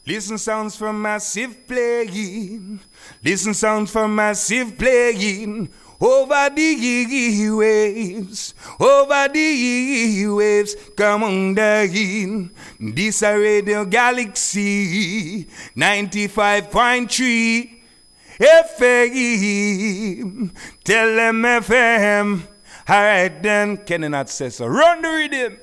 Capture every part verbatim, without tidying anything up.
Listen sounds from massive playing. Listen sounds from massive playing. Over the waves, over the waves, come on down. This a Radio Galaxy ninety-five point three F M. Tell them F M. Alright then, Kenny not say so. Run the rhythm.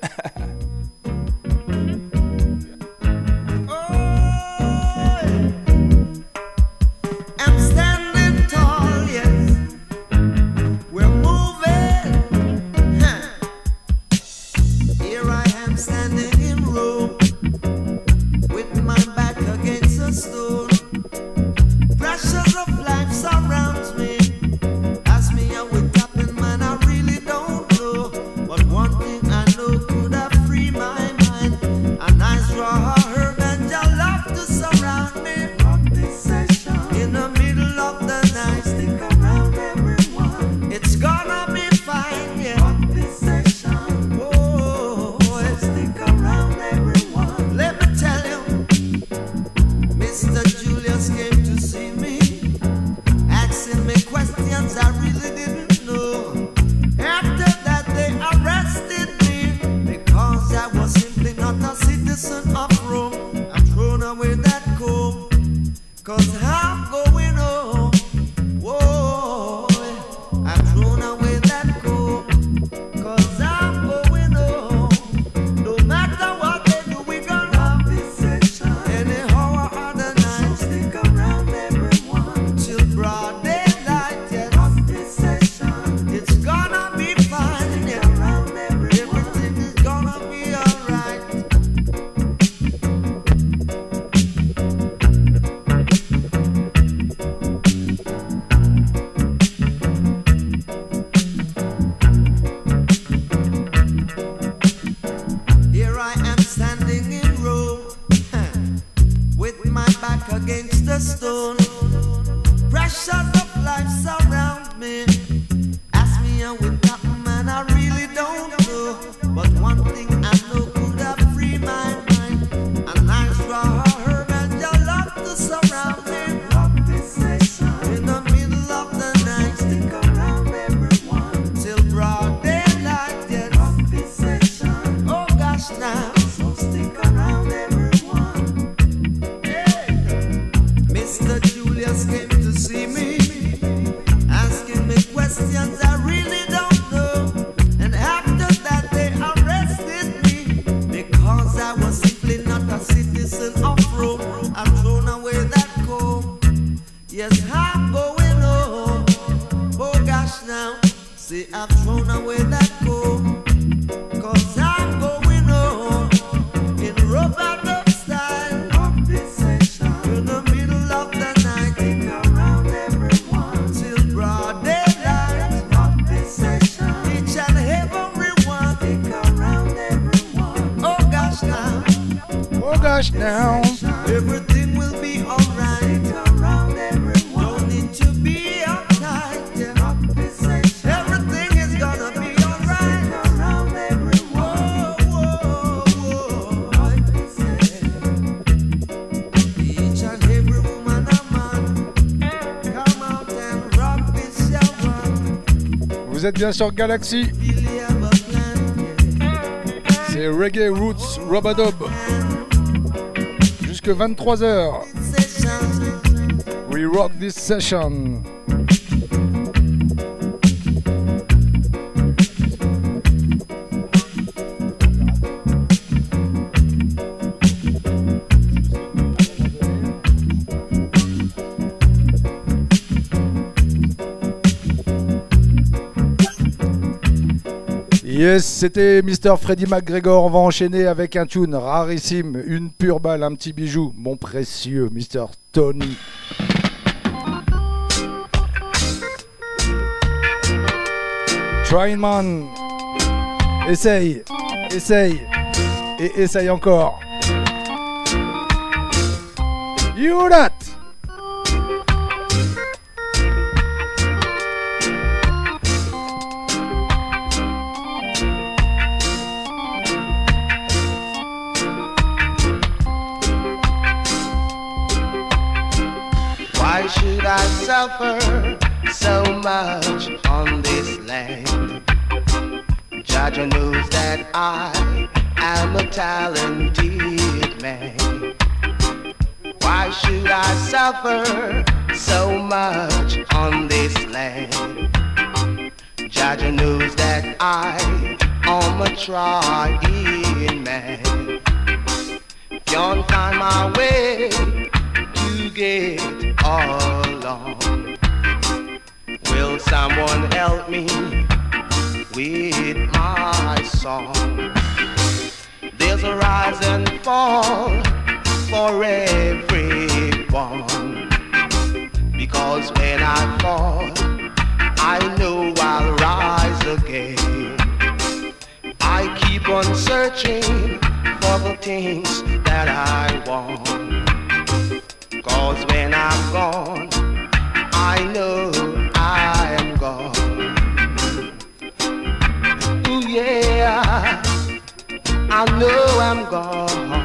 Vous êtes bien sur Galaxy. C'est Reggae Roots Robadub. Jusque vingt-trois heures. We rock this session. Yes, c'était mister Freddy McGregor. On va enchaîner avec un tune rarissime, une pure balle, un petit bijou, mon précieux mister Tony. Try man. Essaye, essaye, et essaye encore. You that. should I suffer so much on this land? Jah knows that I am a talented man. Why should I suffer so much on this land? Jah knows that I am a trying man. Can't find my way to get along. Will someone help me with my song? There's a rise and fall for everyone, because when I fall, I know I'll rise again. I keep on searching for the things that I want, cause when I'm gone, I know I am gone. Ooh yeah, I know I'm gone.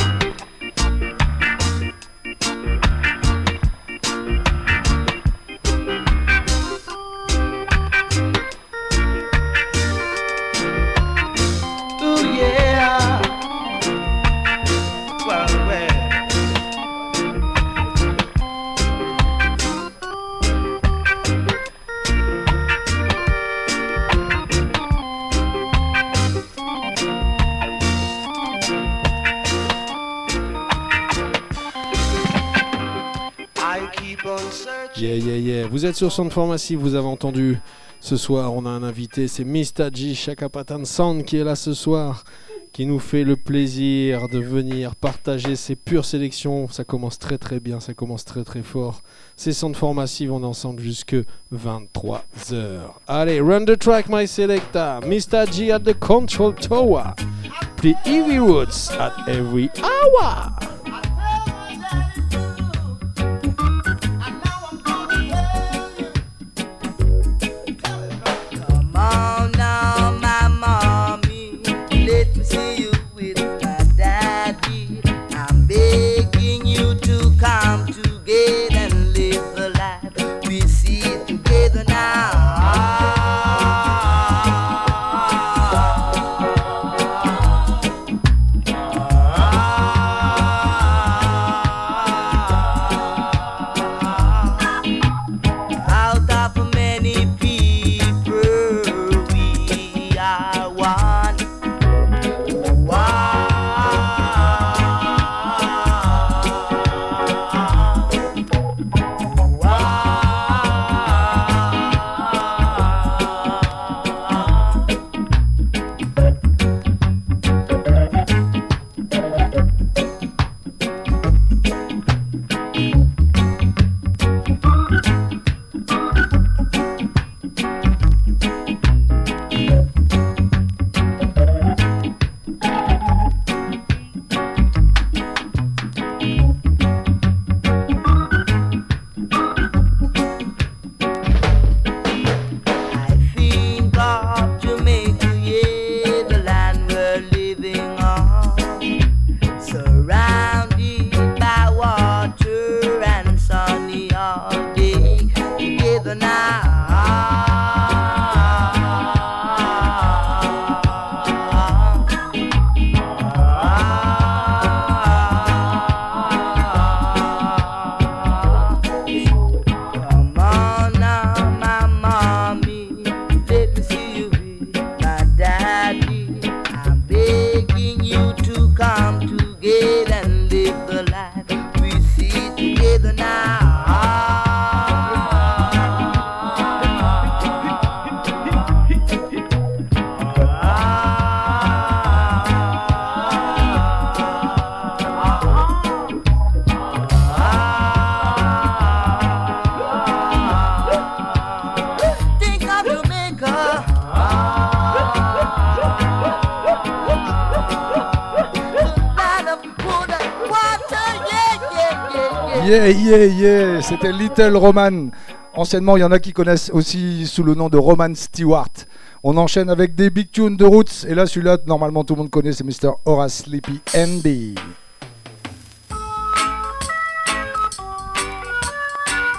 Yeah, yeah, yeah. Vous êtes sur Sound Pharmacy, vous avez entendu. Ce soir, on a un invité, c'est mister G, Chaka Patan Sound, qui est là ce soir, qui nous fait le plaisir de venir partager ses pures sélections. Ça commence très très bien, ça commence très très fort. C'est Sound Pharmacy, on est ensemble jusque vingt-trois heures. Allez, run the track, my selector. mister G at the control tower. Play Heavy Roots at every hour. Yeah, yeah, yeah, c'était Little Roman. Anciennement, il y en a qui connaissent aussi sous le nom de Roman Stewart. On enchaîne avec des big tunes de Roots. Et là, celui-là, normalement, tout le monde connaît, c'est mister Horace Sleepy Andy.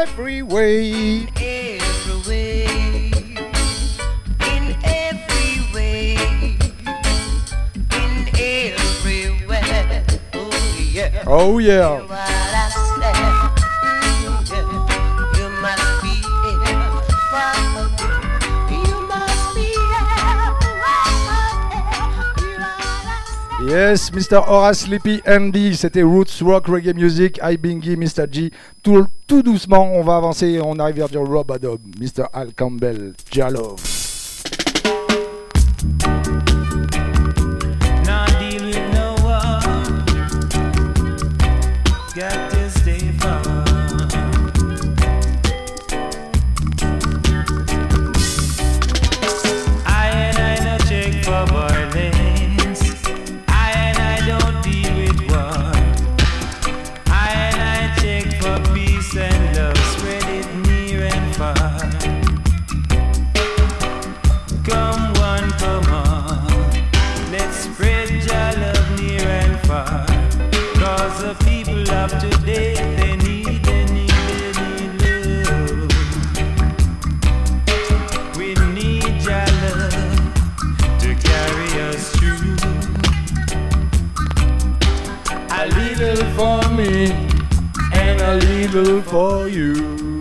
every way. Every way, in every way, in everywhere. Oh yeah. Oh yeah. What I said, mm, yeah. You must be here. You must be here. Yes, Mister Horace Sleepy Andy, c'était Roots Rock Reggae Music, I Bingy, Mister G. Tout, tout doucement, on va avancer et on arrive vers du Rob-a-Dub, Mister Al Campbell, Jalove. Not deal with no one. Got to stay far. I and I no check for violence. I and I don't deal with war. I and I check for peace and love. Spread it near and far. Come one, come on. Let's spread your love near and far. Cause the people of today, they need, they need, they need love. We need your love to carry us through. A little for me and a little for you.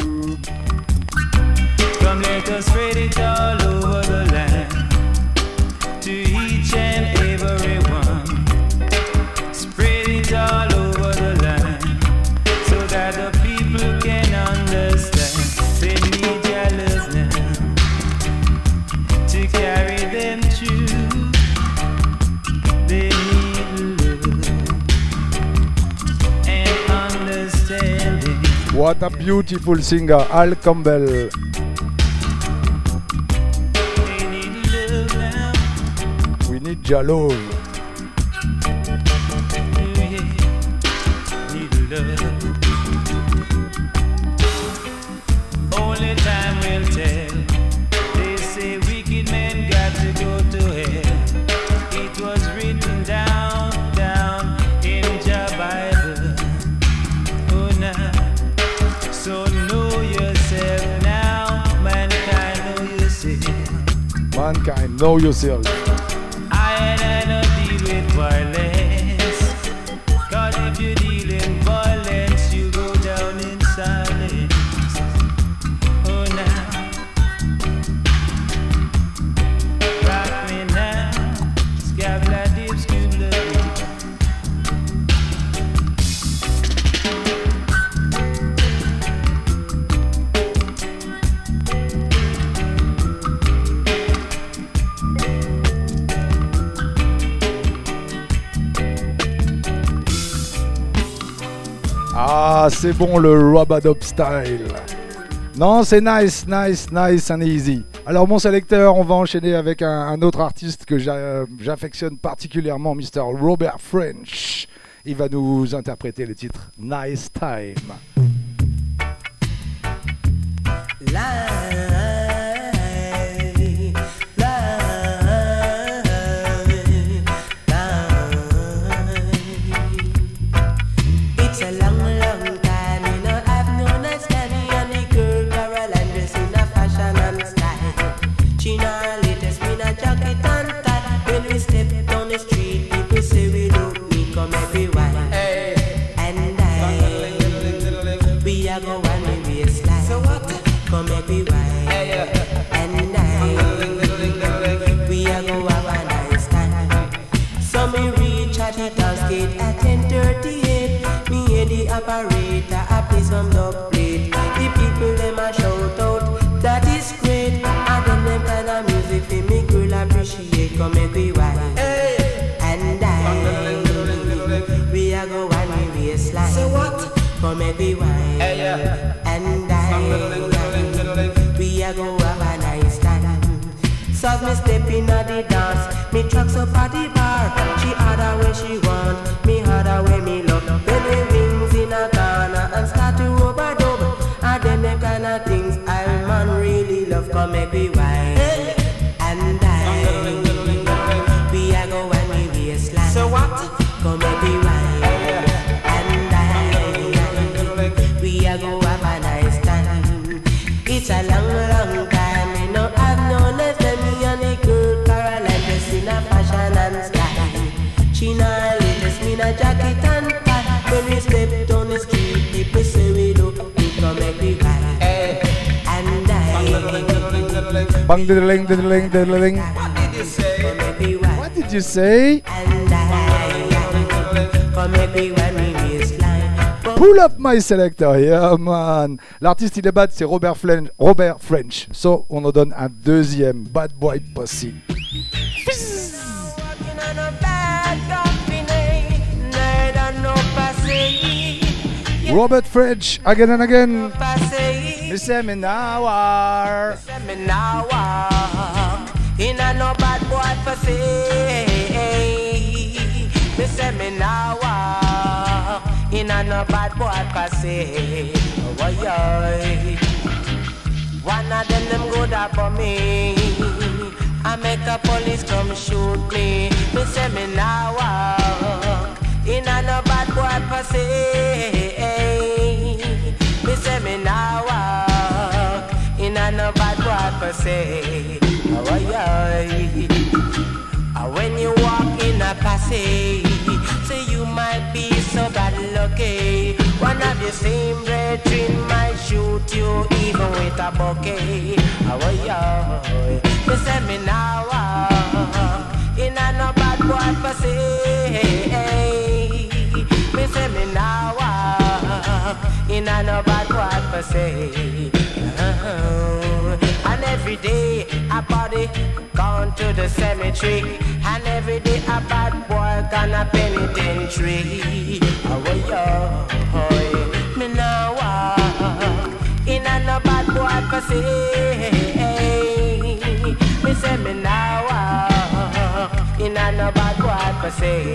Come let us spread it all over the land to each and every one. Spread it all over the land so that the people can understand. They need your love now to carry them through. They need love and understanding. What a beautiful singer, Al Campbell. They need love now. We need Jalove. Need love. Only time will tell. They say wicked men got to go to hell. It was written down, down in your Bible. Oh now, so know yourself now, mankind know yourself. Mankind, know yourself. I and I no deal with violence. Cause if you deal in violence, you go down in silence. Oh now, rock me now, scabla dip scubla. Ah, c'est bon le Rob-a-Dub style. Non, c'est nice, nice, nice and easy. Alors mon sélecteur, on va enchaîner avec un, un autre artiste que j'a- j'affectionne particulièrement, Mister Robert French. Il va nous interpréter le titre Nice Time. It's a long, long time, you know, I've known a Stanley and the girl Caroline dressed in a fashion and style. She know her latest, me a jacket and tie. When we step down the street, people say we look neat, come everywhere. And I, we are go on the waistline. So what? Come everywhere. And I, we are go have a nice time. So me reach at the dance gate at ten thirty-eight. Me hear the operator a play some dub plate. The people them a shout out, that is great. And then them kind of music for me girl appreciate. Come make we wine. And I, we a go on the waistline. So what? Come make we wine. And I, we a go have a nice time. So as me step in at the dance, me trucks up at the bar. She order where she want, me order where me love. Then we wings in a corner and start to overdub. And then them kind of things I man really love. Come make we wine. And I, we a go when we waistline. So what? Come make we wine. And I, we a go have a nice time. a jacket and tie. When we step down the street, people say we do, we come make we cry. And I Bang diddling diddling diddling. come make we cry. What did you say? And I come make we cry me waistline. Pull up my selector, yeah man. L'artiste il est bad, c'est Robert, Flen- Robert French. So on en donne un deuxième, Bad Boy Pussy. Walking on a bad company, neither no passé. Robert French, again and again. Passé. Me say me now are. Say me now walk in a no bad boy passé. Me say me now walk in a no bad boy passé. Oh, yeah. One of them them good up for me. I make a police come shoot me. Me say me now walk in a no bad boy passé. Me say me now walk in a no bad boy passé. Oh, yeah. When you walk in a passé, say you might be so bad lucky. One of the same brethren might shoot you even with a bouquet. Oh, yeah. They say me now walk in a no bad boy passé. Me say me now walk in a no bad boy passé. Uh-huh. And every day a body gone to the cemetery. And every day a bad boy gonna penitentiary. Oh, yeah. Me now walk in a no bad boy passé. Me say me now walk in a no bad boy passé.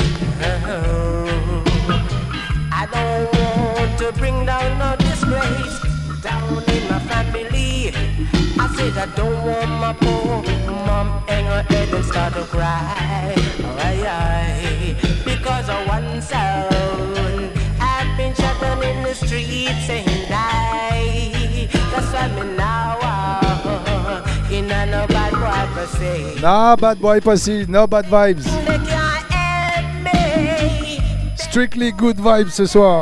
I don't want to bring down no disgrace down in my family. I said I don't want my poor mom hang her head and start to cry. Aye, aye. Because of one sound I've been shot down in the streets saying die. That's why me now walk in a no bad boy per se. No bad boy pussy, no bad vibes. They can't help me. Strictly good vibes ce soir.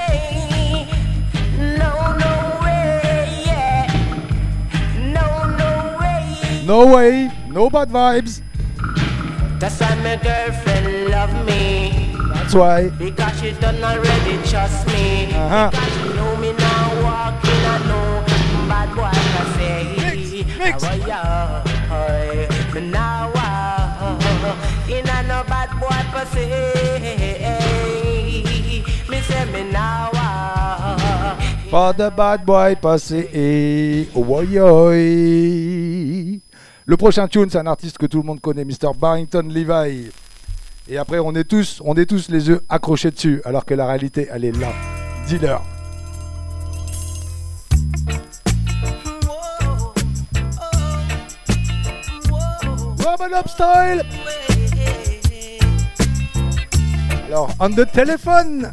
No way, no bad vibes. That's why my girlfriend love me. That's why. Because she done already trust me. Uh-huh. Because she know me now walking, I know bad boy can say. Mix, mix. Oh, yeah, me now walk in a no bad boy per se. Me say me now walk. For the bad boy passé. Oh, le prochain tune, c'est un artiste que tout le monde connaît, mister Barrington Levy. Et après, on est tous, on est tous les yeux accrochés dessus, alors que la réalité, elle est là. Dealer. Robin Up Style. Alors, on the telephone.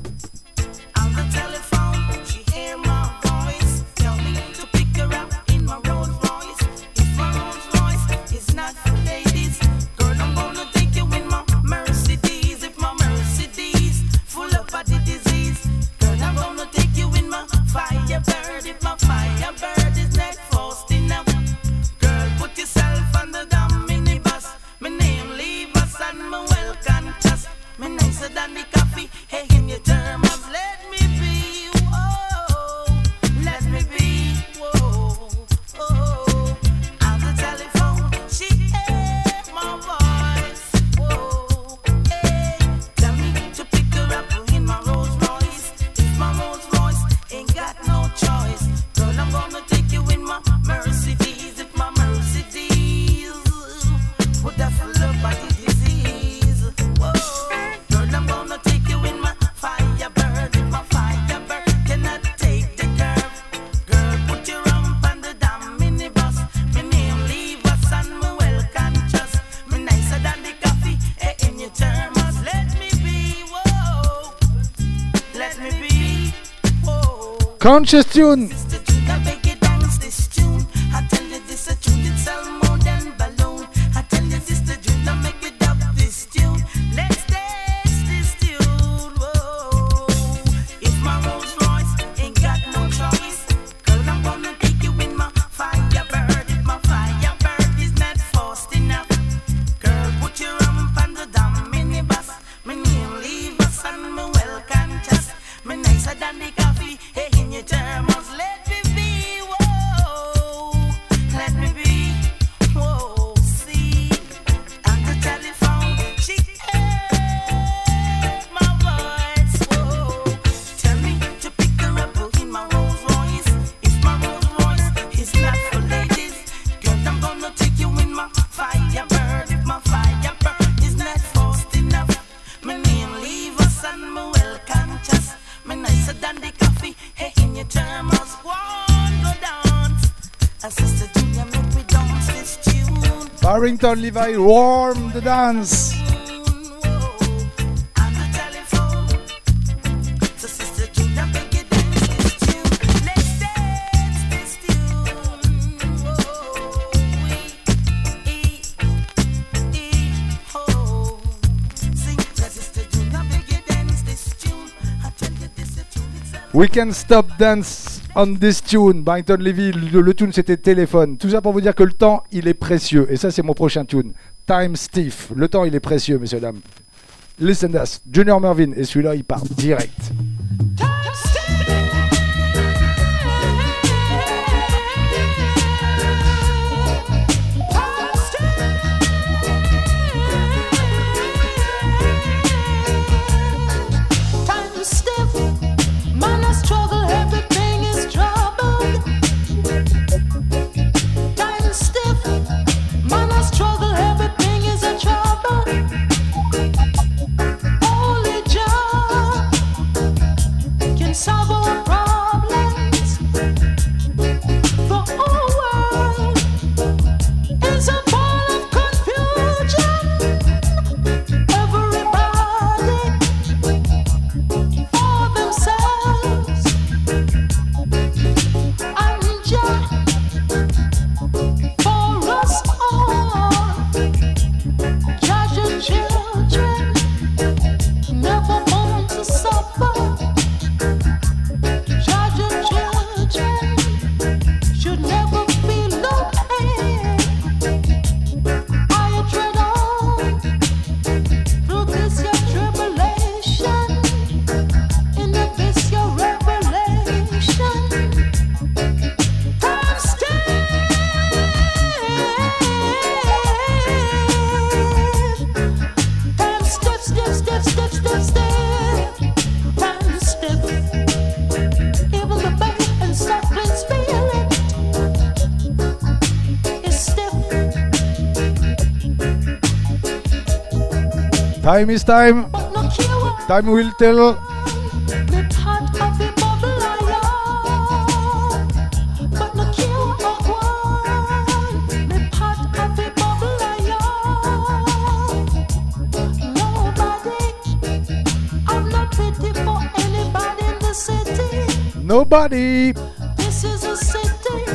Conscious tune. Barrington Levy, Warm the Dance. We Can Stop Dance on this tune. Barrington Levy, le, le tune c'était Téléphone. Tout ça pour vous dire que le temps il est précieux. Et ça c'est mon prochain tune. Time Stiff. Le temps il est précieux, messieurs dames. Listen to us. Junior Mervyn. Et celui-là il part direct. Time is time. Time will tell. Nobody. This is a city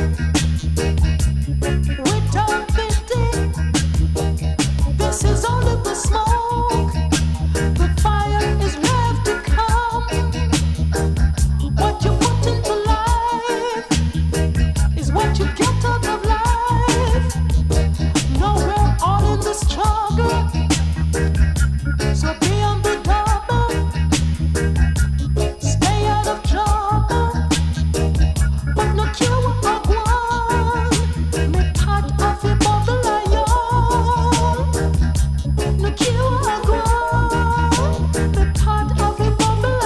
without pity. This is only the smoke. The fire is left to come. What you put into life is what you get out of life. No, we're all in the struggle. So be on the double. Stay out of trouble. But no cure or one. Me part of the bubble I am. No cure or one. Me part of the bubble I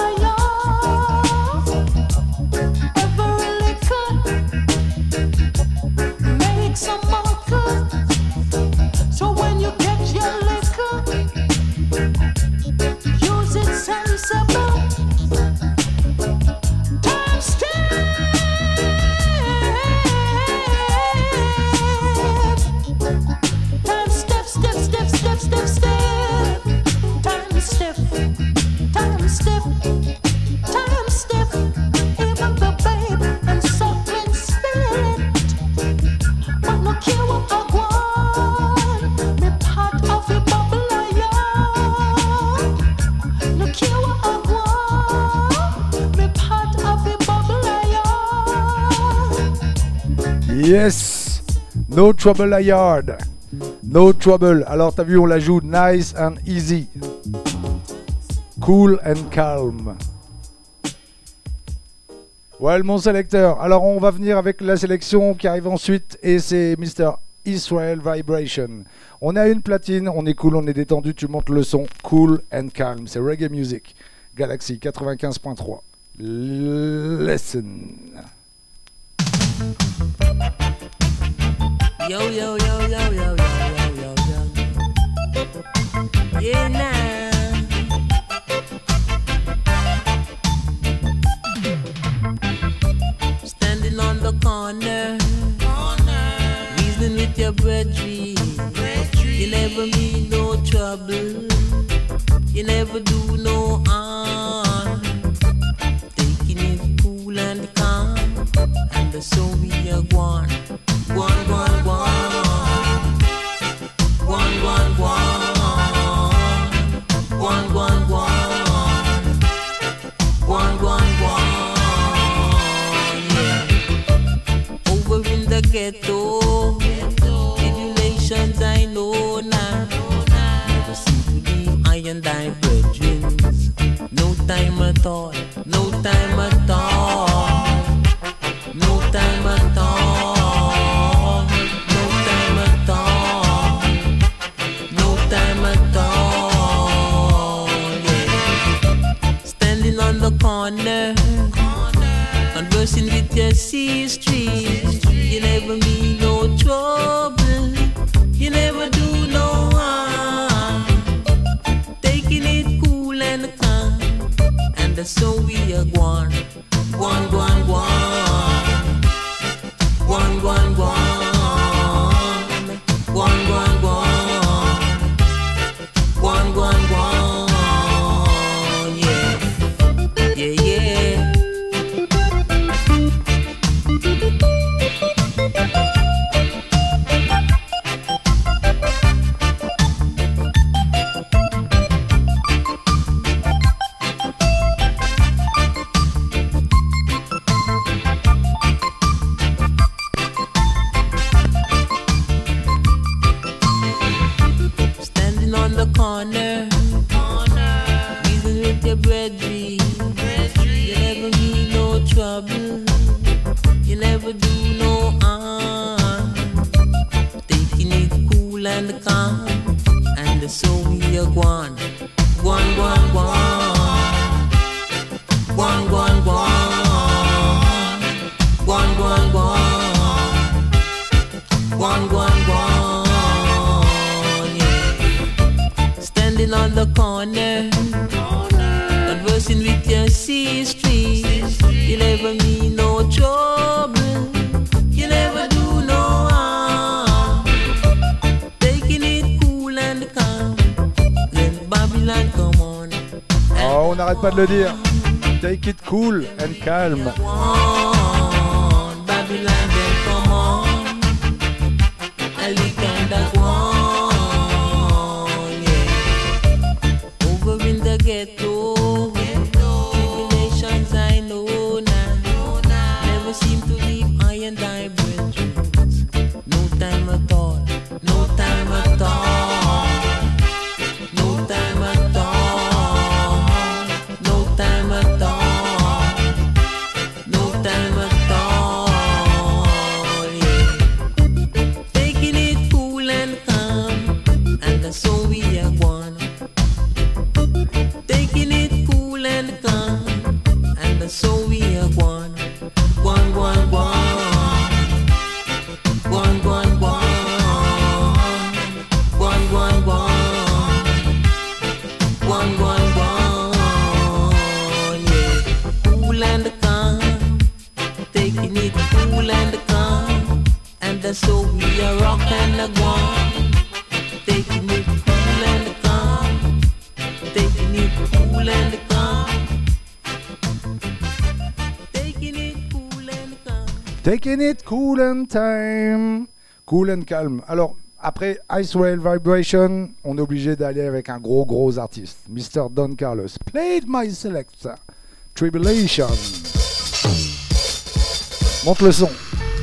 am. Every liquor makes a marker. So when you get your liquor, use it sensible. Time step. Time step, step, step, step, step, step. Time step. Time step. Time step. Even the babe and suffering spirit. But no cure or one. Me part of the bubble I am. No cure or one. Me part of the bubble I am. Yes. No trouble a yard. No trouble. Alors t'as vu, on la joue nice and easy. Cool and calm. Well, mon sélecteur. Alors on va venir avec la sélection qui arrive ensuite et c'est mister Israel Vibration. On est à une platine, on est cool, on est détendu, tu montes le son. Cool and calm. C'est reggae music. Galaxy quatre-vingt-quinze point trois. Listen. Yo, yo, yo, yo, yo, yo, yo, yo, yo. Yeah, nah. Standing on the corner, corner. Reasoning with your brethren. brethrens. No time at all, no time at all, no time at all, no time at all, no time at all, yeah. Standing on the corner, conversing with your sister, you never mean no trouble, you never do no harm, taking it cool and calm, and that's so we are gone, gone, gone, gone, gone, gone, gone, gone, gone, gone, gone, gone, gone, yeah, yeah, yeah. Standing on the corner, reason with your brethren, you never mean no trouble, you never do no harm, taking it cool and calm, and so we are gone, gone, gone, gone, gone, gone, gone, gone, gone, gone, gone, gone, gone, yeah. Standing on the corner, conversing with your sister, you never mean no trouble, you never do no harm, taking it cool and calm, then Babylon come on. Oh, on n'arrête pas de le dire. Take it cool and calm. On, Babylon then come on, and we can go on, yeah. Over in the ghetto, tribulations I know now, never seem to leave I and I brethren. No time at all, no time at all, no time at all, no time at all, no time at all, yeah. Taking it cool and calm, and that's so we are one. Taking it cool and calm, and that's so we are one. One, one, one. One, one, one. One, one, one. One, one, one. Yeah. Cool and calm. Taking it cool and calm. And that's so we are rock and a one. Taking it cool and calm. Taking it cool and calm. Taking it cool and calm. Taking it cool and time. Cool and calm. Alors, après Israel Vibration, on est obligé d'aller avec un gros, gros artiste. mister Don Carlos. Played my selector. Tribulation. Monte le son.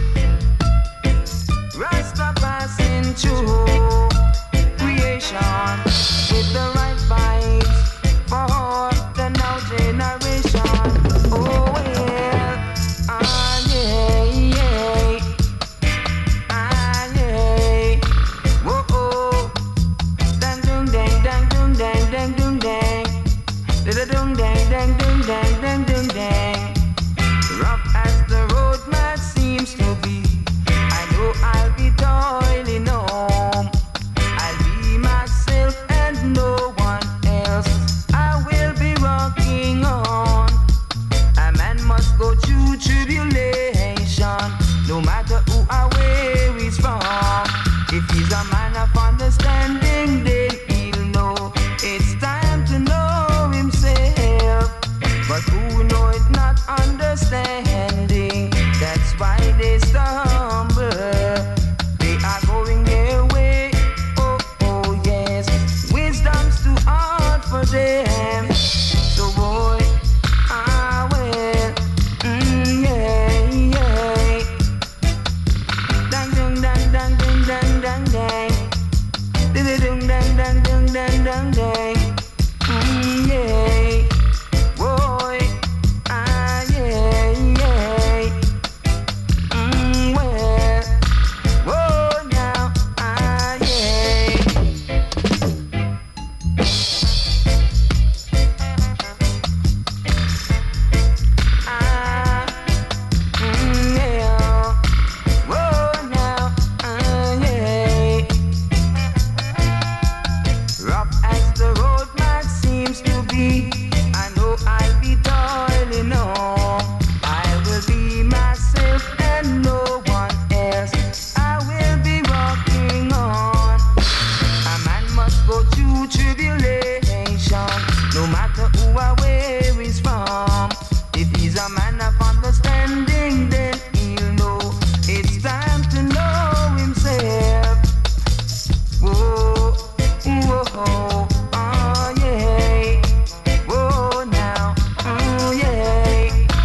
Rasta passing through creation with the right vibes for the now generation. Oh well, ah yeah, yeah, ah yeah. Whoa oh, dang dong dang dang dong dang dang dong dang, da da dong dang dang dong dang dang dong dang. Rough as the road map seems to be, I know I'll be toiling home. I'll be myself and no one else. I will be rocking on. A man must go through tribulation, no matter who or where he's from. If he's a man of understanding, then he'll know it's time to know himself. But who know it not understanding, that's why they stumble. They are going their way, oh, oh yes. Wisdom's too hard for them. So boy, ah well, mm, yeah, yeah. Dang, dang, dang, dang, dang, dang, dang, dang. Ding, ding, dang, dang, dang, dang, dang, dang. Mm, yeah. though I'll be toiling on, I will be myself and no one else. I will be walking on. A man must go through tribulation, no matter who or where he's from. If he's a man of understanding, then he'll know it's time to know himself. Whoa, whoa, oh yeah. Whoa now, oh yeah.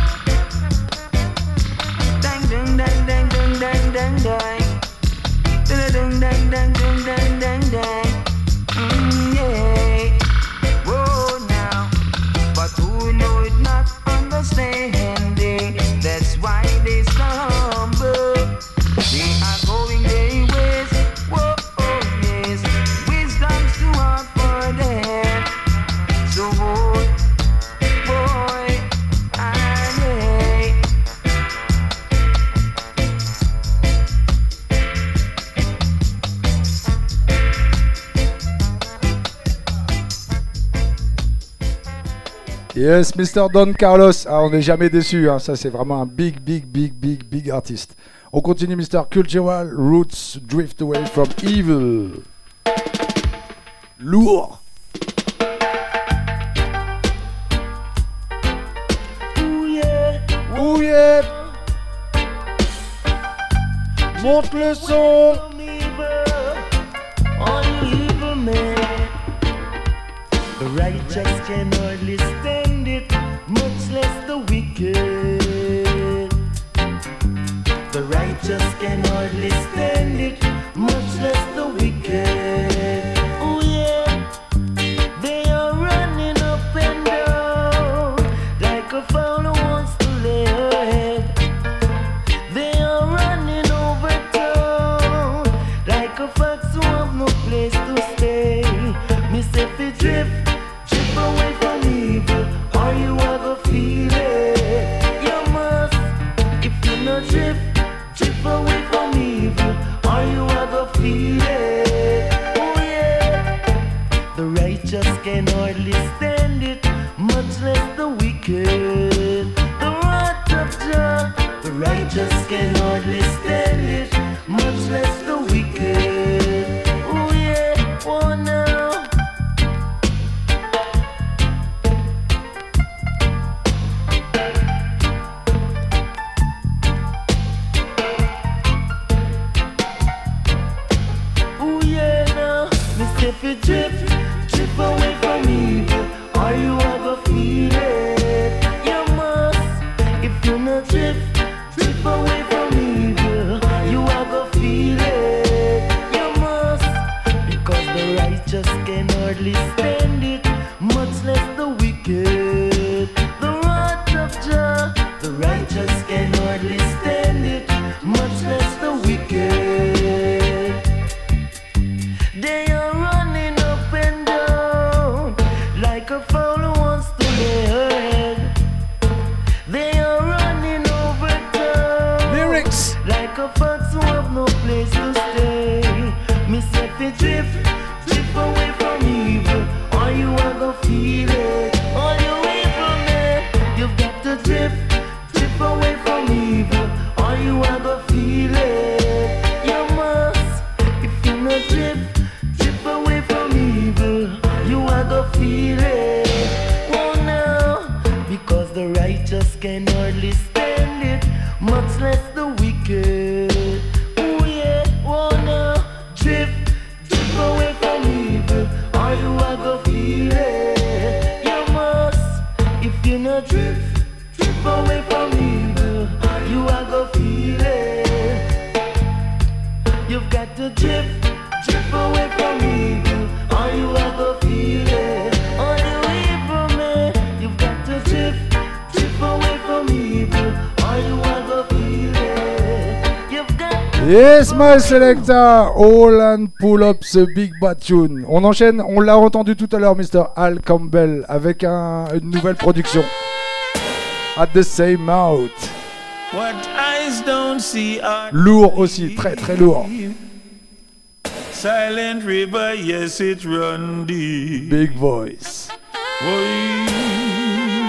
Dang, dang, dang, dang, dang, dang, dang, dang. Dang, dang, dang, dang, dang, dang, dang. Mm, yeah. Whoa now, but who know it not understanding? That's why they stumble. They are going their ways. Whoa, oh yes. Wisdom's too hard for them. So boy, boy, I yeah. Yes, mister Don Carlos. Ah, on n'est jamais déçu. Hein. Ça, c'est vraiment un big, big, big, big, big artiste. On continue, mister Cultural Roots Drift Away from Evil. Lourd. Ooh yeah, Oh yeah. Monte le son. from evil, all you evil men. The righteous can hardly stand it, much less the wicked. The righteous can hardly stand it, much less the wicked. Oh yeah, they are running up and down like a fowl who wants to lay her head. They are running over town like a fox who have no place to stay. Miss if it drift, drift away from evil, or you are gonna feel it. You must, if you not drift, drift away from evil, or you are gonna feel it. Oh yeah, the righteous can hardly stand it, much less the wicked. The wrath of Jah, the righteous can hardly stand it, much less the wicked. Oh yeah, oh now. Ooh yeah now, Mister If you drift, drift away from evil, or you are gonna feel it. You must, if you not drift, drift away from evil, you are gonna feel it. You must, because the righteous can hardly stand it, much less the wicked. The wrath of Jah, the righteous can hardly stand it, much less the wicked. They are running up and down like a fowl who wants to lay her head. They are running over town Lyrics. like a fox who have no place to stay. Miss if you drift, drift away from evil, or you are gonna feel it. All you evil men, you've got to drift, drift away from evil, or you are gonna feel it. You must, if you not drift, drift away from evil, you are gonna feel it. Oh now, because the righteous can hardly stand it, much less the wicked. Oh yeah, oh now, drift, drift away from evil, or you are gonna feel it. You must, if you not drift, drift away from evil, you are gonna feel it. You've got to drift, drift away from evil, or you are gonna feel it. All you evil men, you've got to drift, drift away from evil, or you are gonna feel it. You've got Yes, my selector. All and pull up the big bad tune. On enchaîne, on l'a entendu tout à l'heure, mister Al Campbell, avec un- une nouvelle production. At the same mouth. What eyes don't see are Lourd aussi, très très lourd. Silent river, yes, it run deep. Big voice. Oi.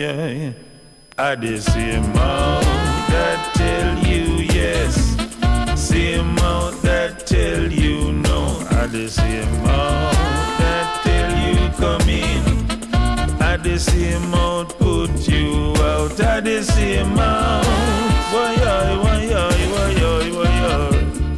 yeah. I the same mouth that tell you yes, same mouth that tell you no. I the same mouth that tell you come in. I the same mouth put you out. I the same mouth. Why I, why I, why I, why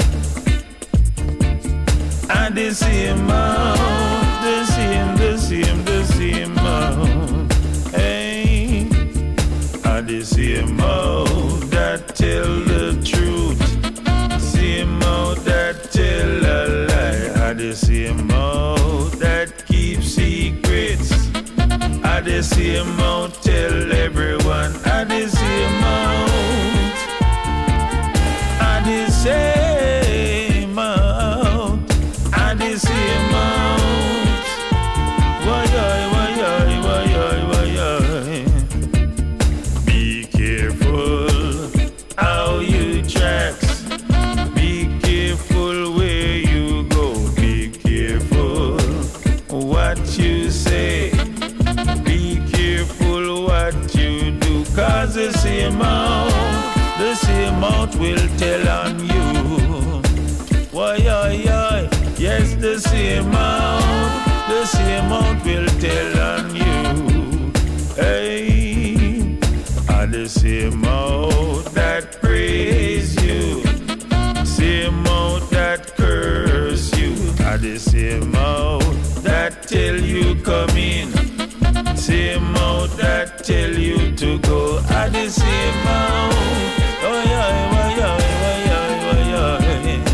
I? I the same mouth, the same, the same, the same mouth. Hey, I the same mouth that tell the truth, same mouth that tell a lie. I the same mouth that keeps secrets. I the same mouth tell everyone. I the same mouth. I the same mouth. I the same mouth. Why I, why I, why I, why I? Be careful how you tracks. Be careful where you go. Be careful what you say. Be careful what you do. Cause the same mouth, the same mouth will tell on you. Why I, I, yes, the same mouth, the same mouth will tell on you. Hey, I the same mouth that praise you, same mouth that curse you. I the same mouth that tell you come in, same mouth that tell you to go. I the same mouth. Oh yeah, oh yeah, oh yeah, oh yeah.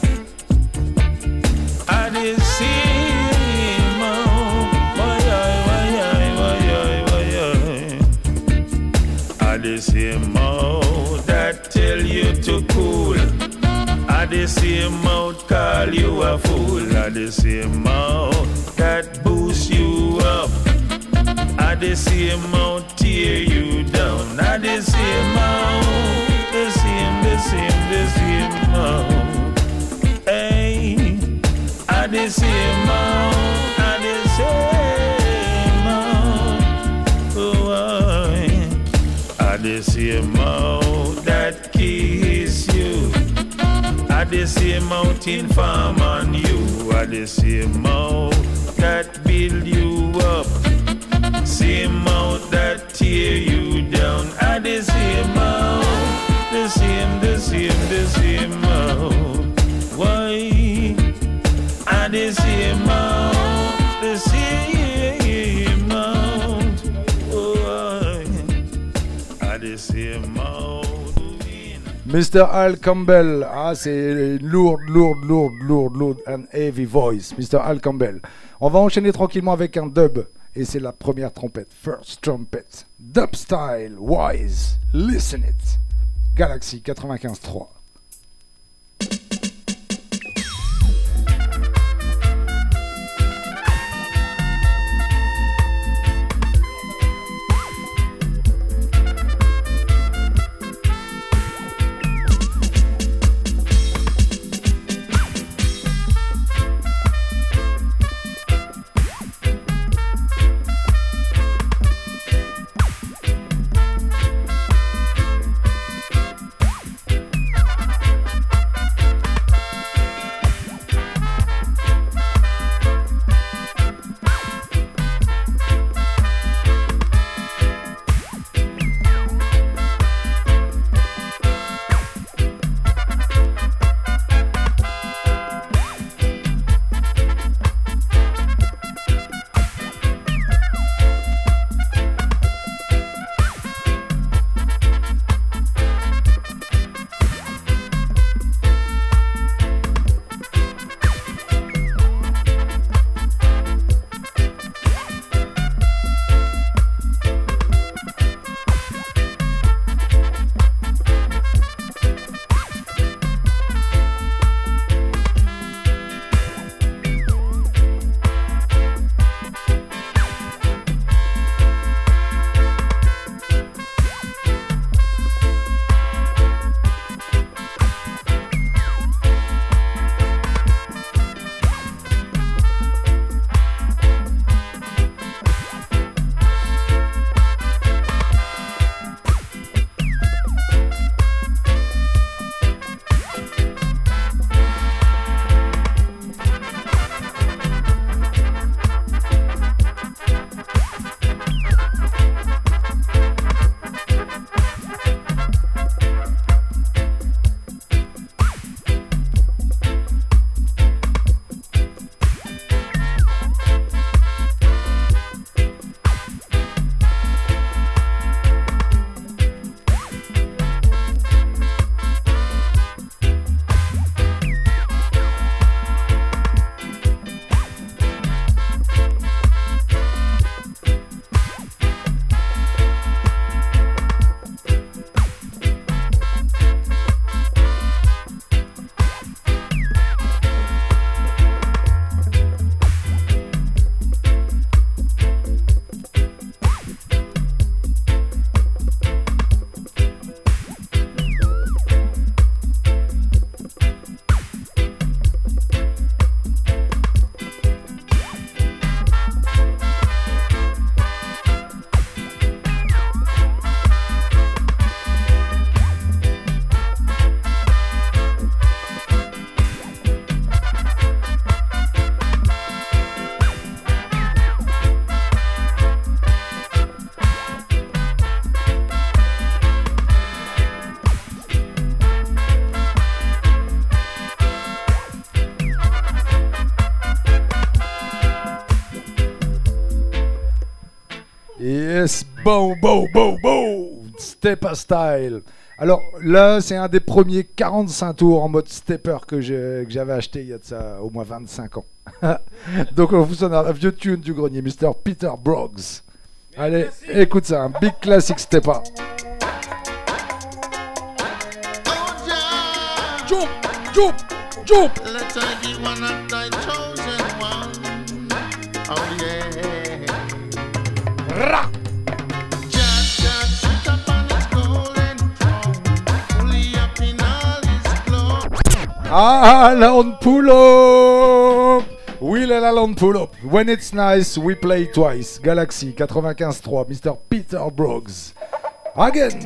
I the same mouth. Oh yeah, oh yeah, oh yeah, oh yeah. I the same mouth that tell you to cool. I the same mouth call you a fool. I the same mouth that boost you up. I the same mouth tear you down. I the same mouth, the same, the same, the same mouth. Hey, I the same mouth, I the same mouth. Oh, I, I the same mouth that kiss you. I the same mouth inform on you. I the same mouth that build you up. Same mouth that tear you down. I the same mouth, the same, the same, the same mouth. Why? I the same mouth, the same mouth. Oh, I the same mouth. mister Al Campbell, ah c'est lourde, lourde, lourde, lourde, lourde, and heavy voice, mister Al Campbell. On va enchaîner tranquillement avec un dub, et c'est la première trompette, first trumpet, dub style, wise, listen it, Galaxy quatre-vingt-quinze trois. Yes, bon, bon, bon, bon, Stepper Style. Alors là, c'est un des premiers quarante-cinq tours en mode stepper que j'ai- que j'avais acheté il y a de ça au moins vingt-cinq ans. Donc on vous sonne un vieux tune du grenier, mister Peter Broggs. Allez, écoute ça, un big classic stepper. Jump, jump, jump. Let I be one of thy chosen one. Oh yeah. Ra. Just, just sit upon his golden throne, fully up in all his glory. Ah, Alan pull up. Will and Alan pull up. When it's nice, we play twice. Galaxy quatre-vingt-quinze trois, mister Peter Broggs. Again.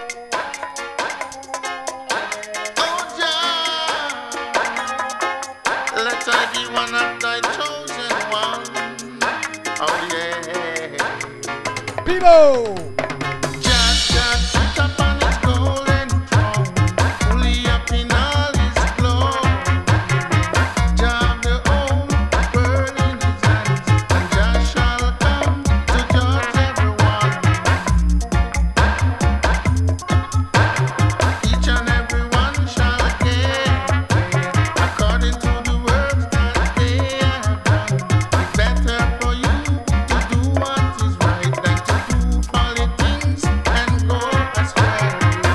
Let I be one of thy chosen one. Oh yeah. People. Just, just sit upon his golden throne, fully up in all his glory. Jah the whole world in his hands, and Jah shall come to judge everyone. Each and every one shall get according to the works that they have done. It's better for you to do what is right than to do folly things and go astray.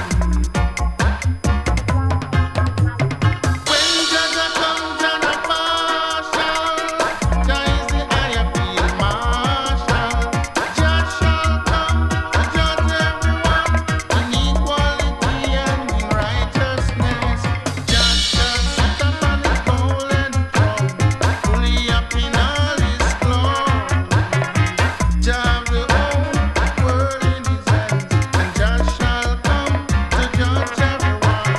When Jaja come, Jaja partial. Jah is the higher field marshal. Jah shall come to judge everyone in equality and in righteousness. Jah shall sit upon his golden throne, fully up in all his glory. Jah have the whole world in his hands, and Jah shall come to judge everyone.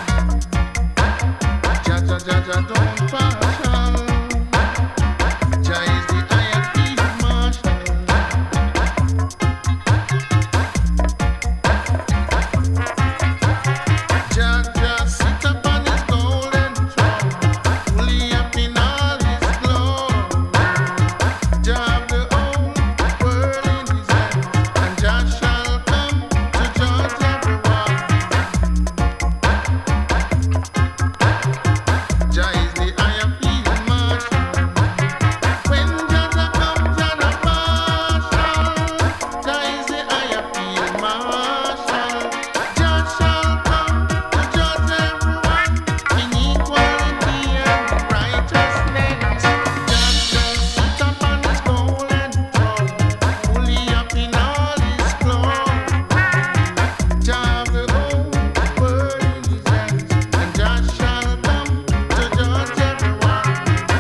Jah, Jah, Jah, Jah don't partial. Jah is the higher field marshal. Jah, Jah sit upon his golden throne, fully up in all his glory. Jah have the whole world in his hands, and Jah shall come to judge everyone. Jah is the higher field marshal. When Jah come, Jah partial. Jah is the higher field marshal. Jah shall come to judge everyone in equality and righteousness. Jah shall sit upon his golden throne, fully up in all his glory. Jah have the whole world in his hands, and Jah shall come to judge everyone.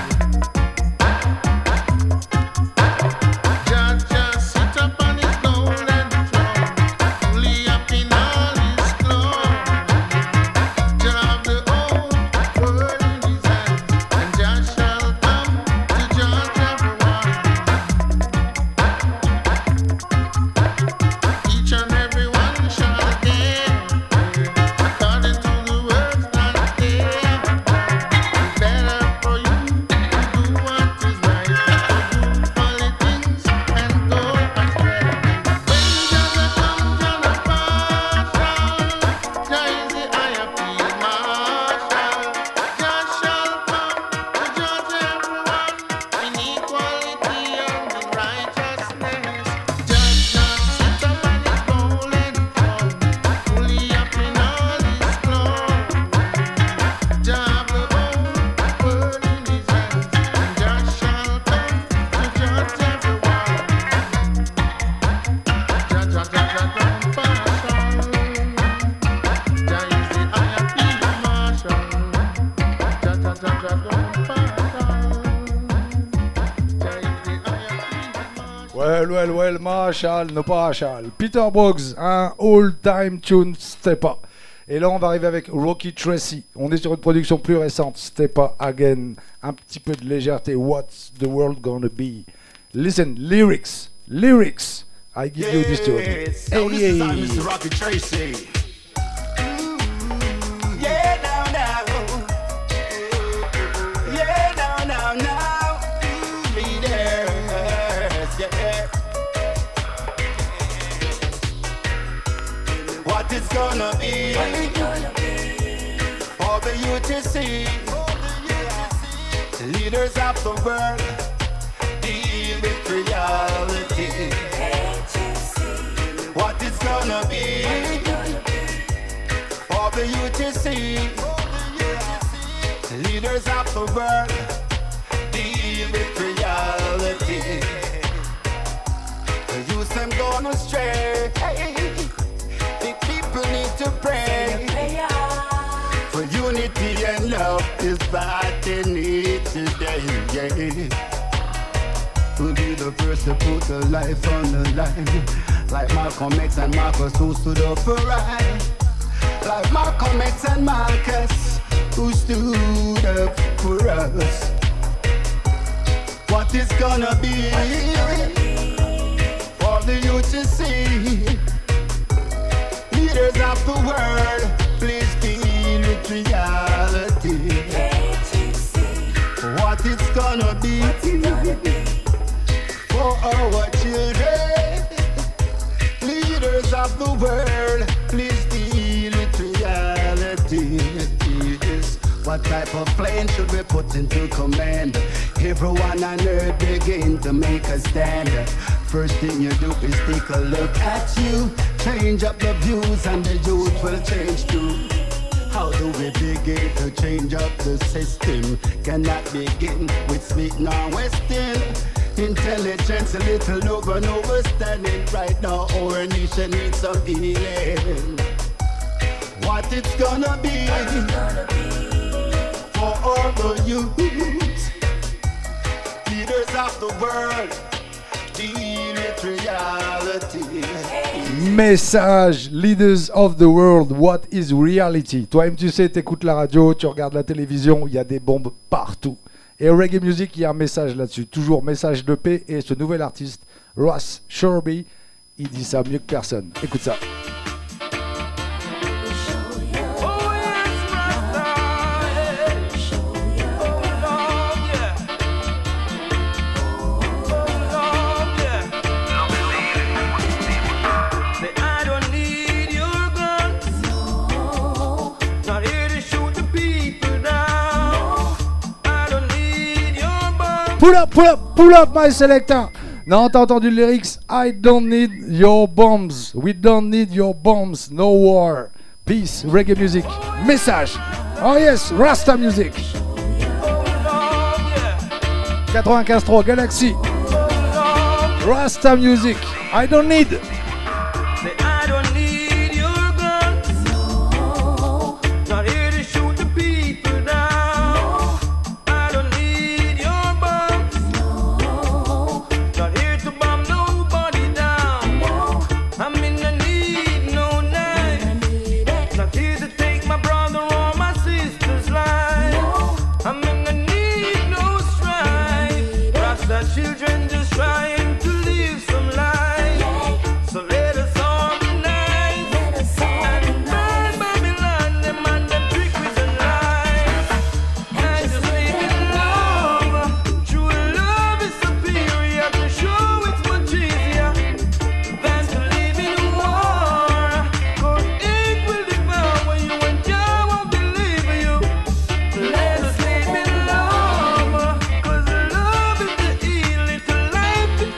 Jah just sit upon his golden throne, fully up in all his glory. Jah have the whole world in his hands, and Jah shall come to judge everyone. Each and every one shall get according to the words that they have done. It's better for you to do what is right than to do folly things and go astray. When Jah come, Jah partial. Jah is the higher field marshal. Jah shall come to judge everyone in equality and in righteousness. Jah just sit upon his golden throne, fully up in all his glory. Jah have the whole world in his hands, and Jah shall come to judge everyone. Jah, Jah, Jah, Jah don't partial. Jah is the higher field marshal. Jah, Jah, Jah, Jah don't partial. Jah is the higher field marshal. Well, well, well, Marshall, no Marshall. Peter Broggs, un all-time tune stepper. Et là, on va arriver avec Rocky Tracy. On est sur une production plus récente, Stepper Again. Un petit peu de légèreté. What's the world gonna be? Listen, lyrics, lyrics. I give you this tune. Yes, Hey, now this is hey. Mister Rocky Tracy. Yeah, now, now. Yeah, now, now, now. Be there. Yeah. gonna be? All the youth you see, leaders of the world, deal with reality. What it's gonna be? All the youth you see, leaders of the world, deal with reality. The youth them gone astray. The people need to pray for unity and love is what they need today. Yeah. Who'll be the first to put the life on the line? Like Malcolm X and Marcus who stood up for right. Like Malcolm X and Marcus who stood up for us. What is gonna be? All the youth you see, leaders of the world, please deal with reality. What it's gonna be for our children, leaders of the world, please deal with reality. What type of plan should we put into command? Everyone on earth begin to make a stand. First thing you do is take a look at you. Change up the views and the youth will change too. How do we begin to change up the system? Cannot begin with sweet Northwestern intelligence, a little over and overstanding. Right now our nation needs some healing. What it's gonna be for all the youth, leaders of the world, deal with reality. Message, leaders of the world, what is reality? Toi-même, tu sais, t'écoutes la radio, tu regardes la télévision, il y a des bombes partout. Et au Reggae Music, il y a un message là-dessus, toujours message de paix. Et ce nouvel artiste, Ross Shorby, il dit ça mieux que personne. Écoute ça. Pull up, pull up, pull up, my selector. Non, t'as entendu le lyrics? I don't need your bombs. We don't need your bombs. No war. Peace. Reggae music. Message. Oh yes, Rasta music. quatre-vingt-quinze trois Galaxy. Rasta music. I don't need. Children just trying to live some life. So let us organize and burn Babylon, them and them trickeries and lies. And just live in love. True love is superior to show it's much easier than to live in war. Cause it will devour you and God won't deliver you. Let us live in love. Cause love is the healing to life.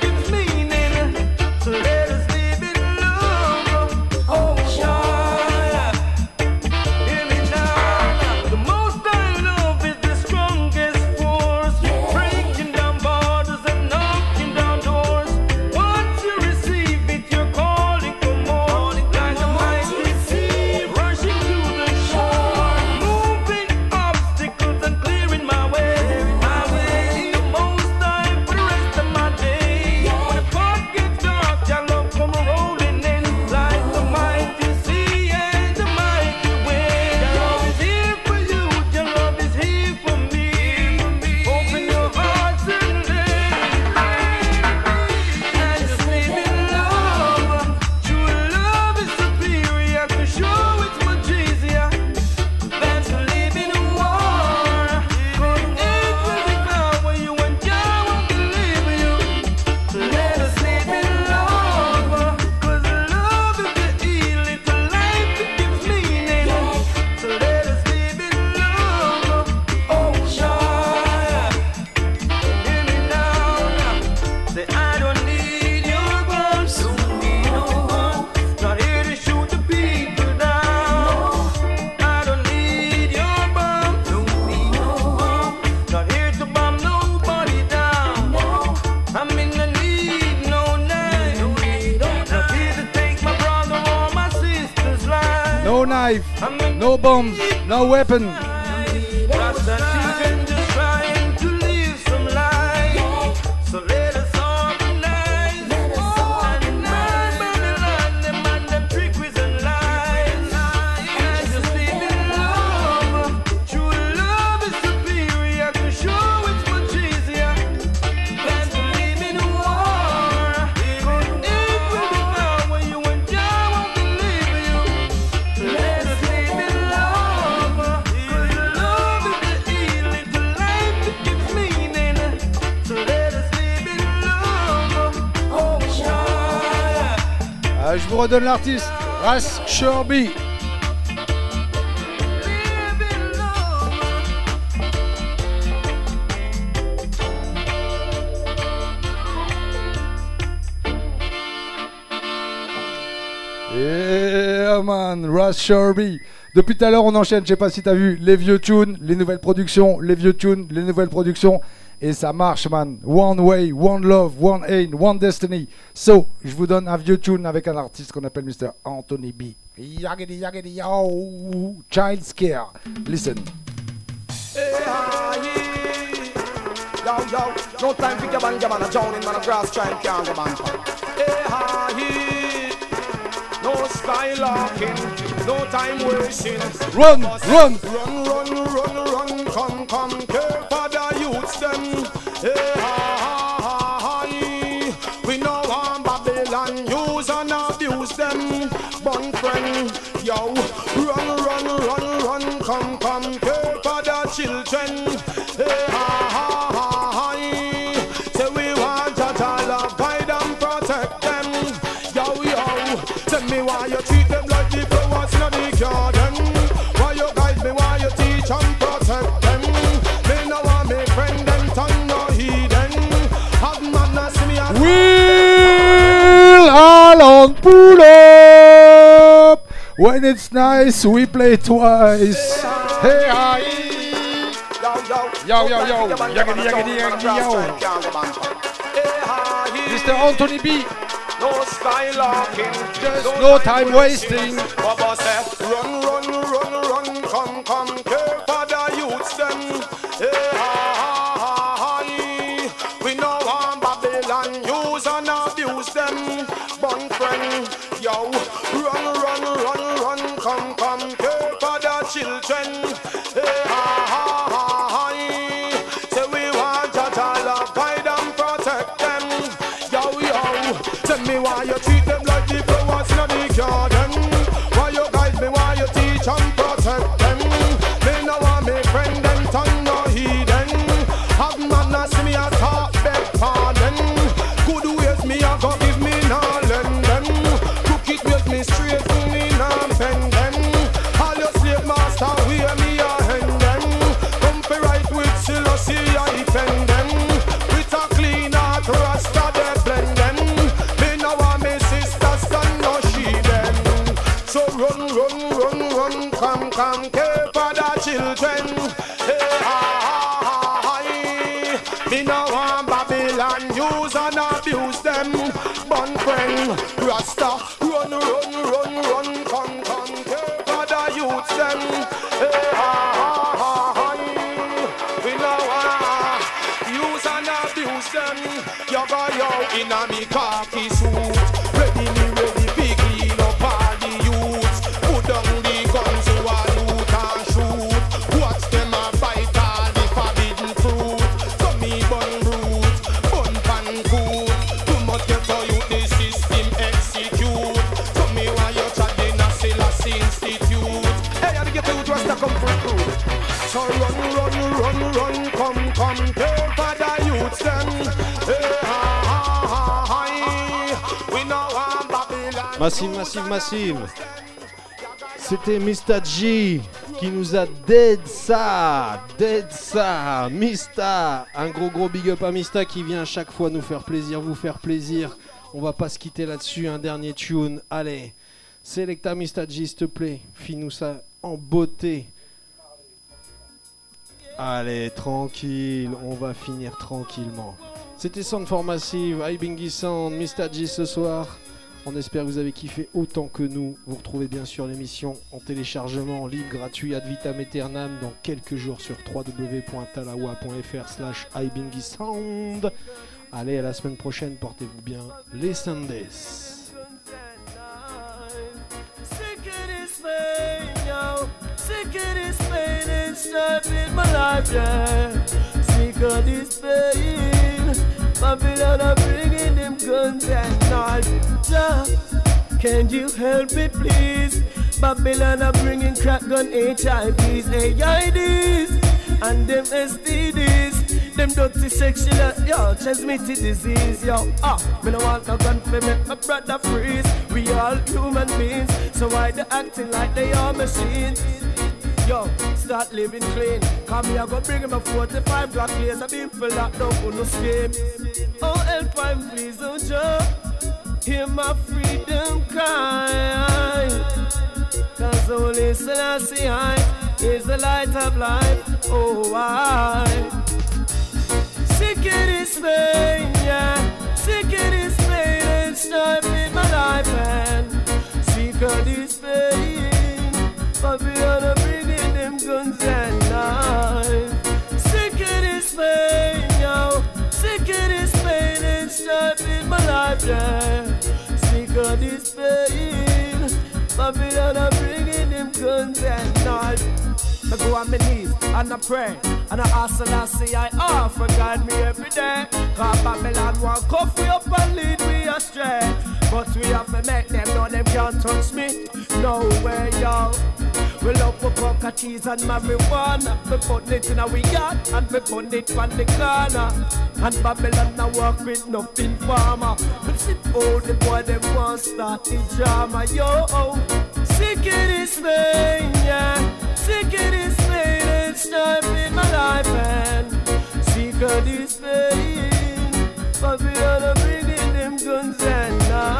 knife, no bombs, no weapon. Rasta children just trying to live some life. So let us organize. And man, Babylon, them and them trickeries and lies. And just live in love. True love is superior. To show it's much easier than to live in war. Good it will be found when you and Jah won't believe you. Let us live in love. Good love is the healing to life that gives meaning. So let us live in love. Oh, Jah. Ah, je vous redonne l'artiste, Ras Shorby. Live in love. Yeah man, Ras Shorby. Depuis tout à l'heure on enchaîne, je sais pas si t'as vu, les vieux tunes, les nouvelles productions, les vieux tunes, les nouvelles productions. Et ça marche man. One way, one love, one aim, one destiny. So, je vous donne un vieux tune avec un artiste qu'on appelle mister Anthony B. Yaggedy yaggedy yo, Child Scare. Listen. Hey, ah, yeah. Yo, yo, no time for your man, your man, a drowning man, a grass trying can't go man. Hey, ah, yeah. No skylarking, no time wasting. Run, run. Run, run, run, run, come, come, care for the youths them. Hey, ha, ha, ha, ha. We know one Babylon use and abuse them. Bun friend, yo, run, run, run, run, come, come, care for the children. Hey, ha, ha, ha, ha. Say we want Jah Jah love, guide and protect them. Yo, yo, tell me why you treat them like the flowers in the garden. Why you guide me, why you teach and protect them. Me no want me friend them tongue no heathen. Have manners me and Will Allen pull up. When it's nice, we play twice. Hey, hi. Yo, yo, yo. Yaggedy, yaggedy, yaggedy, yo. mister Anthony B. no skylarking, Just no time wasting. Baba said, run, run, run, run, come, come, care for the youths them. Hey, ha, ha, ha, ha. We know one Babylon use and abuse them. Bun friend, yo, run, run, run, run, come, come, care for the children. Hey, ha, ha, ha, ha. Say we want Jah Jah love, guide and protect them. Yo, yo, tell me why you treat them like the flowers in the garden. Why you guide me, why you teach and protect them. Me no want me friend them tongue no heathen. Have manners me a talk beg pardon. Good ways me a go give me no lend them. Crooked ways me straight me no bend them. All your slave master wear me a hand them. Come fi right with Selassie I defend them. With a clean heart rasta they blend them. Me no want me sisters stand no she them. So run, run, run, run, come, come, care for the children. Hey, ha, ha, ha, ha. Me no want Babylon use and abuse them. Bun friend, Rasta, run, run, run, run, come, come, care for the youths them. Hey, ha, ha, ha, ha. We no want use and abuse them. You go yo in a me khaki suit, ready me ready big clean up all the youths. Put down the guns you a loot and shoot. Watch them a bite all the forbidden fruit. So me bun root, bun pan cool. Too much get to you the system execute. So me why you chat in a Selassie Institute. Hey, I get to you just a come for food. So run, run, run, run, come, come, care for the youths them. Hey, ha, ha, ha, ha. We know I'm Babylon. Massive, massive, massive. C'était mister G qui nous a dead ça, dead ça. Mista, un gros gros big up à Mista qui vient chaque fois nous faire plaisir, vous faire plaisir. On va pas se quitter là-dessus, un dernier tune. Allez, Selecta mister G, s'il te plaît, finis-nous ça en beauté. Allez, tranquille, on va finir tranquillement. C'était Sound for Massive, Ibingi Sound, mister G ce soir. On espère que vous avez kiffé autant que nous. Vous retrouvez bien sûr l'émission en téléchargement libre, gratuit, ad vitam aeternam dans quelques jours sur w w w point talawa point f r slash ibingisound. Allez, à la semaine prochaine, portez-vous bien. Les Sundays. Sick of this pain, yo. Sick of this pain, it's stopping my life, yeah. Sick of this pain. Babylon are bringing them guns and knives. Yeah. Can you help me, please? Babylon are bringing crack gun, H I Vs, A I Ds, and them S T Ds. Them dirty sexual, yo, transmitted disease, yo. Ah, me no want no gun for make my brother freeze. We all human beings, so why they acting like they are machines? Yo, start living clean. Come here, go bring him a forty-five black laser beam for locked up on no scheme. Oh, help him, please, don't you hear my freedom cry? Cause only Selassie I is the light of life. Oh, I sick of this pain, yeah. Sick of this pain and stopping my life, and sick of this pain. Babylon are bringing them guns and knives. Sick of this pain, yo. Sick of this pain and stopping my life, yeah. Sick of this pain. Babylon are bringing them guns and knives. I go on my knees and I pray and I ask Selassie I offer guide me every day. Cause Babylon want cuff we up and lead me astray. But we have to make them know them can't touch me. No way, yo. We love for coca cheese and marijuana. We put it in a we got and we put it on the corner. And Babylon now work with nothing farmer. But sit all the boy them want start the drama, yo. Sick of this pain, yeah. Sick of this pain and stopping my life, and sick of this pain. Babylon are bringing them guns and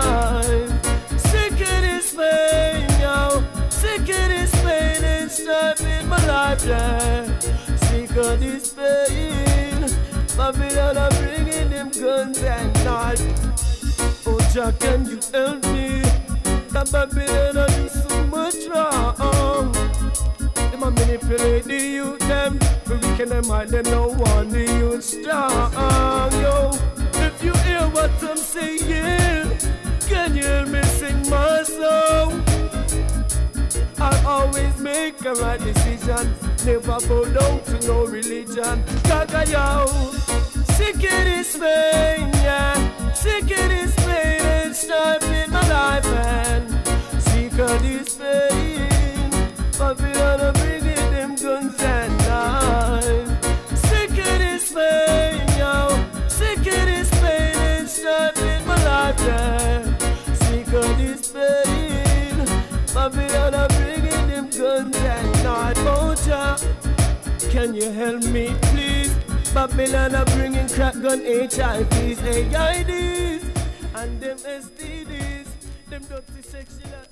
knives. Sick of this pain, yo. Sick of this pain and stopping my life, yeah. Sick of this pain. Babylon are bringing them guns and knives. Oh, Jah, can you help me? The Babylon are do so much wrong. Them a manipulate the youth, them we weaken them mind, they no want the youth strong, yo. If you hear what I'm saying, can you hear me sing my song? I'll always make a right decision, never bow down to no religion. Gaga, yo. Sick of this pain, yeah. Sick of this pain and stopping my life, and sick of this pain. Babylon are bringing them guns and knives. Sick of this pain, yo. Sick of this pain and stopping my life, yeah. Sick of this pain. Babylon are bringing them guns and knives. Oh, Jah, can you help me, please? Babylon are bringing crack gun, H I Vs, A I Ds, and them S T Ds, them dirty sexual.